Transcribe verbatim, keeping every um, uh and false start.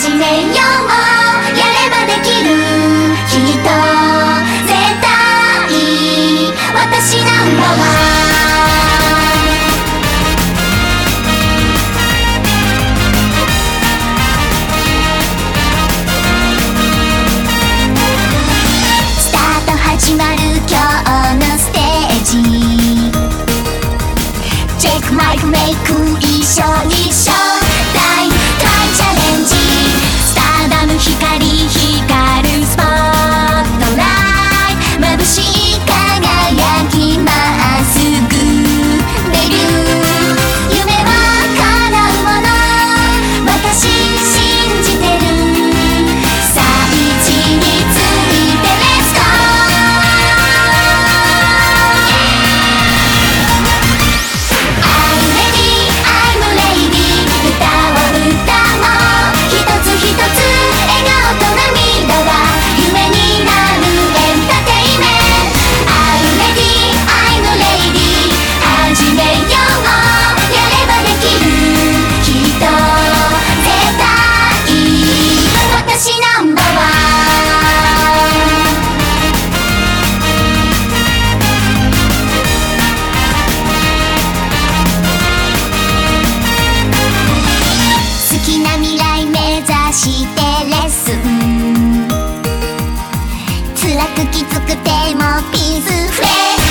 始めよう、やればできる、きっと絶対私ナンバーワン。スタート始まる今日のステージ、チェックマイクメイク一緒一緒、大大チャレンジ、スターダム光光るスポットライト、眩しい輝きまっすぐデビュー、夢は叶うもの、私信じてる、さあ位置についてレッツゴー。 I'm ready, I'm ready、 歌を歌おう、一つ一つ笑顔と涙は夢になるエンターテイメント。 I'm ready, I'm ready、 始めよう、やればできる、きっと絶対私ナンバーワン。好きな未来目指してレッスン、辛くきつくてもピースフレー